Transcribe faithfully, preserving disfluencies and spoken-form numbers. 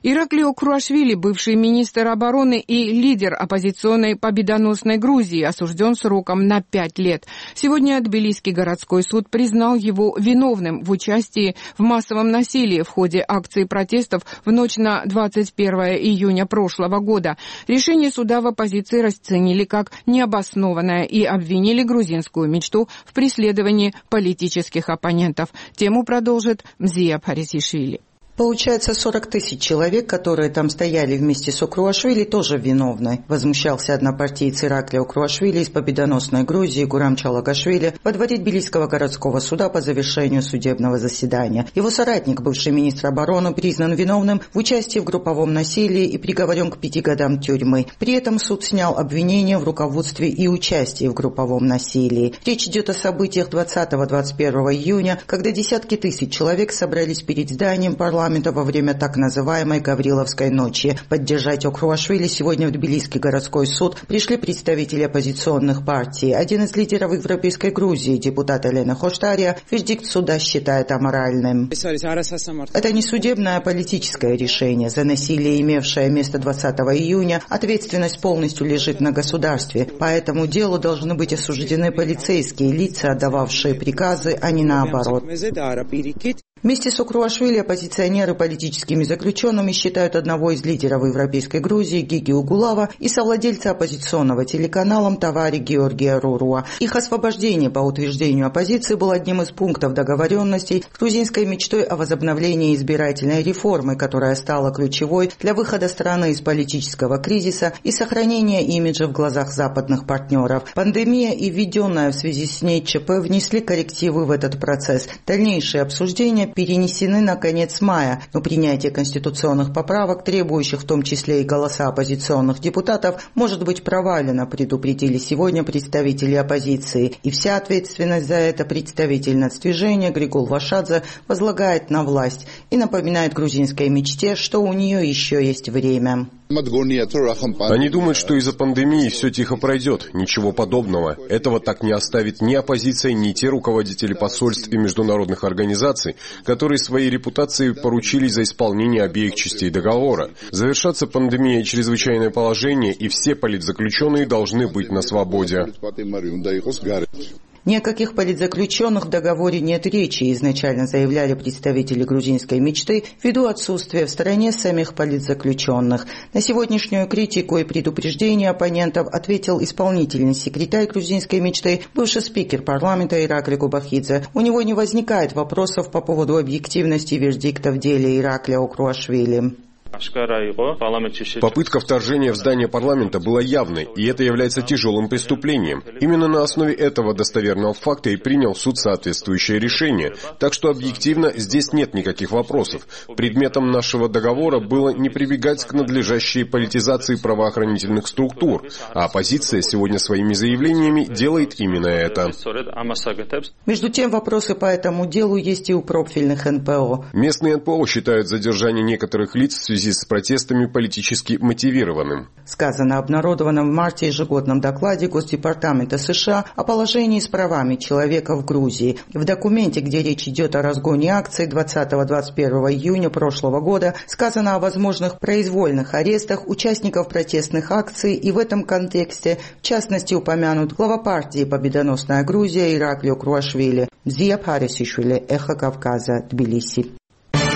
Ираклио Круашвили, бывший министр обороны и лидер оппозиционной победоносной Грузии, осужден сроком на пять лет. Сегодня Тбилисский городской суд признал его виновным в участии в массовом насилии в ходе акции протестов в ночь на двадцать первое июня прошлого года. Решение суда в оппозиции расценили как необоснованное и обвинили грузинскую мечту в преследовании политических оппонентов. Тему продолжит Мзия Парисишвили. Получается, сорок тысяч человек, которые там стояли вместе с Круашвили, тоже виновны. Возмущался однопартиец Ираклио Круашвили из победоносной Грузии Гурам Чалагашвили во дворе Тбилисского городского суда по завершению судебного заседания. Его соратник, бывший министр обороны, признан виновным в участии в групповом насилии и приговорен к пяти годам тюрьмы. При этом суд снял обвинения в руководстве и участии в групповом насилии. Речь идет о событиях двадцатого — двадцать первого июня, когда десятки тысяч человек собрались перед зданием парламента во время так называемой Гавриловской ночи. Поддержать Круашвили сегодня в Тбилисский городской суд пришли представители оппозиционных партий. Один из лидеров Европейской Грузии, депутат Елена Хоштария, вердикт суда считает аморальным. Это не судебное, а политическое решение. За насилие, имевшее место двадцатого июня, ответственность полностью лежит на государстве. По этому делу должны быть осуждены полицейские лица, отдававшие приказы, а не наоборот. Вместе с Круашвили оппозиционеры политическими заключенными считают одного из лидеров Европейской Грузии Гиги Угулава и совладельца оппозиционного телеканала Тавари Георгия Руруа. Их освобождение, по утверждению оппозиции, было одним из пунктов договоренностей с грузинской мечтой о возобновлении избирательной реформы, которая стала ключевой для выхода страны из политического кризиса и сохранения имиджа в глазах западных партнеров. Пандемия и введенная в связи с ней ЧП внесли коррективы в этот процесс. Дальнейшие обсуждения перенесены на конец мая, но принятие конституционных поправок, требующих в том числе и голоса оппозиционных депутатов, может быть провалено, предупредили сегодня представители оппозиции. И вся ответственность за это представитель нацдвижения Григул Вашадзе возлагает на власть и напоминает грузинской мечте, что у нее еще есть время. Они думают, что из-за пандемии все тихо пройдет. Ничего подобного. Этого так не оставит ни оппозиция, ни те руководители посольств и международных организаций, которые своей репутацией поручились за исполнение обеих частей договора. Завершаться пандемия и чрезвычайное положение, и все политзаключенные должны быть на свободе. Ни о каких политзаключенных в договоре нет речи, изначально заявляли представители грузинской мечты, ввиду отсутствия в стране самих политзаключенных. На сегодняшнюю критику и предупреждение оппонентов ответил исполнительный секретарь грузинской мечты, бывший спикер парламента Ираклий Губахидзе. У него не возникает вопросов по поводу объективности вердикта в деле Ираклио Круашвили. Попытка вторжения в здание парламента была явной, и это является тяжелым преступлением. Именно на основе этого достоверного факта и принял суд соответствующее решение. Так что объективно здесь нет никаких вопросов. Предметом нашего договора было не прибегать к надлежащей политизации правоохранительных структур, а оппозиция сегодня своими заявлениями делает именно это. Между тем, вопросы по этому делу есть и у профильных эн пэ о. Местные эн пэ о считают задержание некоторых лиц в связи с протестами политически мотивированным. Сказано обнародованном в марте ежегодном докладе Госдепартамента США о положении с правами человека в Грузии. В документе, где речь идет о разгоне акций двадцатого — двадцать первого июня прошлого года, сказано о возможных произвольных арестах участников протестных акций, и в этом контексте, в частности, упомянут глава партии «Победоносная Грузия» Ираклио Круашвили. Мзия Парисишвили, Эхо Кавказа, Тбилиси.